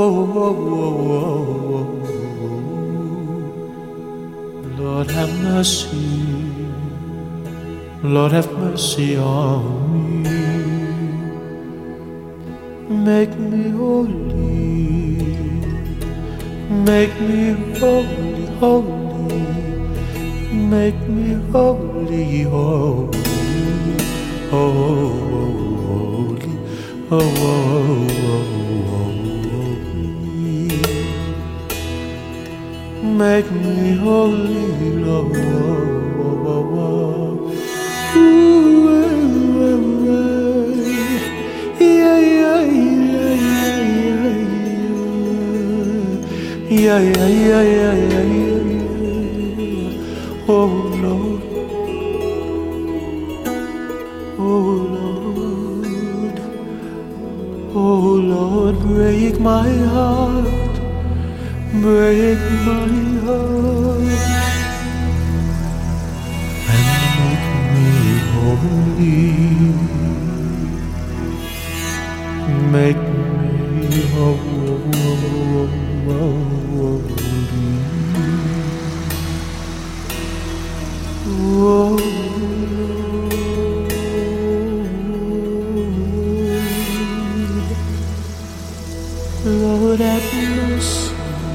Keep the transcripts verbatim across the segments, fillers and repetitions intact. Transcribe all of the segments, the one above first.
Lord have mercy, Lord have mercy on me. Make me holy, make me holy, holy, make me holy, holy, holy, holy. Make me holy, Lord. Yeah, yeah, yeah, yeah, yeah, yeah, yeah, yeah, yeah. Oh Lord, oh Lord, oh Lord, break my heart, break my heart, and make me holy. Make me holy. Oh, Lord have mercy,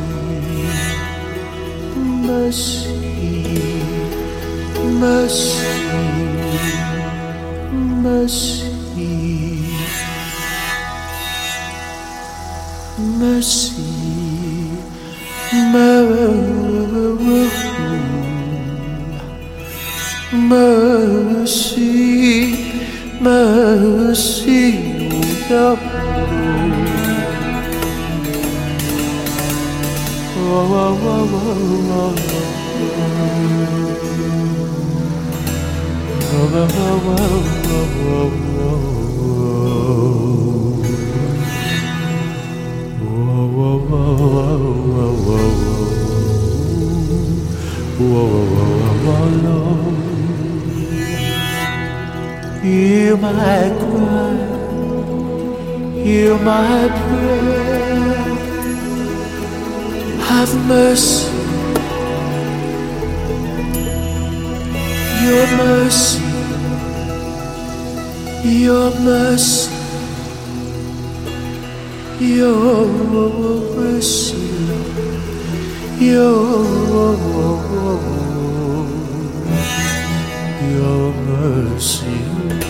mercy, mercy, mercy. Mercy, mercy, mercy, oh, oh, oh, hear my cry, hear my prayer. Have mercy, your mercy, your mercy, your mercy, your your mercy.